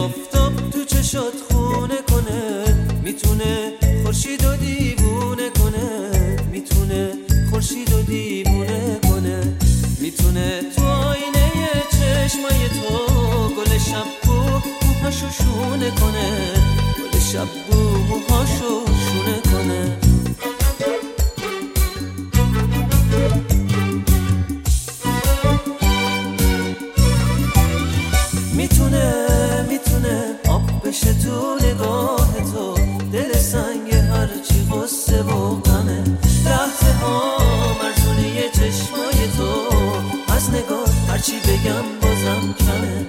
آفتاب تو چشات خونه کنه، میتونه خورشید و دیوونه کنه، میتونه خورشید و دیوونه کنه، میتونه تو آینه چشمای تو گل شبو موهاشو شونه کنه، گل شبو موهاشو شونه کنه. میتونه آب بشه تو نگاه تو، دل سنگ هرچی غصه و غمه، لحظه ها مرزونه چشمای تو، از نگاه هرچی بگم بازم کمه.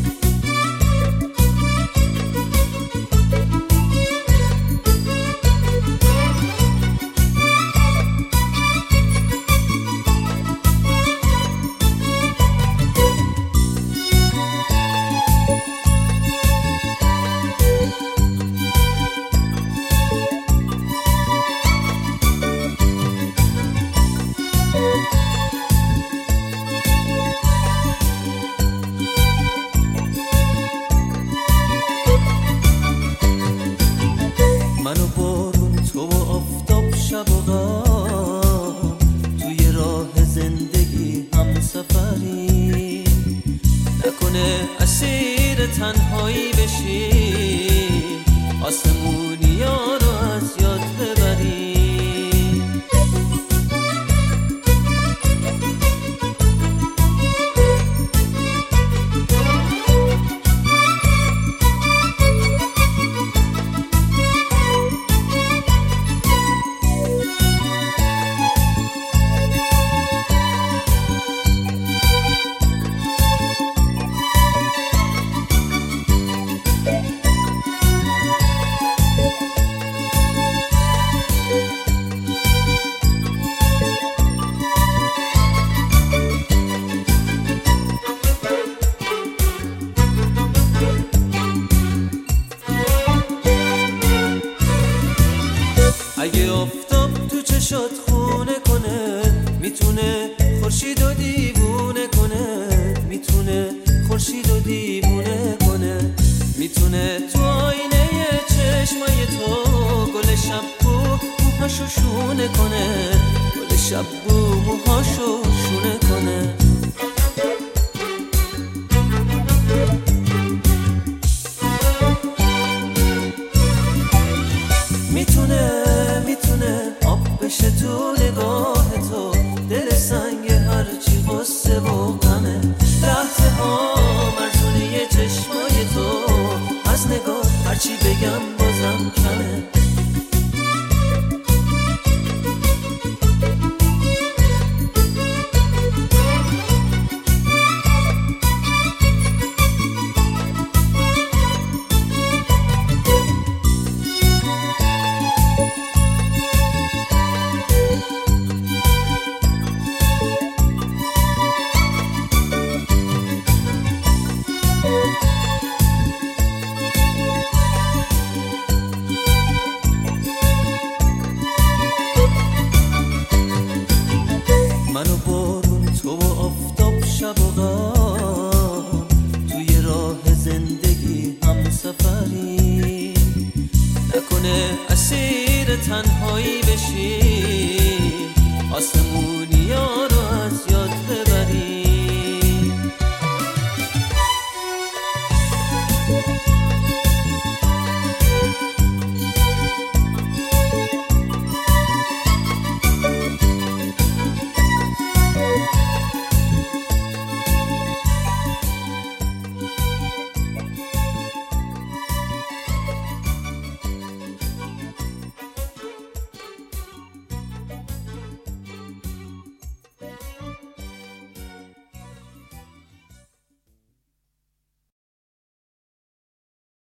من و بارون، تو و آفتاب، شب و غم، توی راه زندگی هم سفری، نکنه اسیر تنهایی بشی، آسمونیا رو از یاد ببری. اگه آفتاب تو چشات خونه کنه، میتونه خورشید و دیوونه کنه، میتونه خورشید و دیوونه کنه، میتونه تو آینه چشمای تو گل شبو موهاشو شونه کنه، گل شبو موهاشو شونه کنه. میتونه آب بشه تو نگاه تو، دل سنگ هرچی غصه و غمه، لحظه ها مرزونه چشمای تو، از نگاه هرچی بگم بازم کمه. من و بارون، تو و آفتاب، شب و غم، توی راه زندگی هم سفری، نکنه اسیر تنهایی بشی،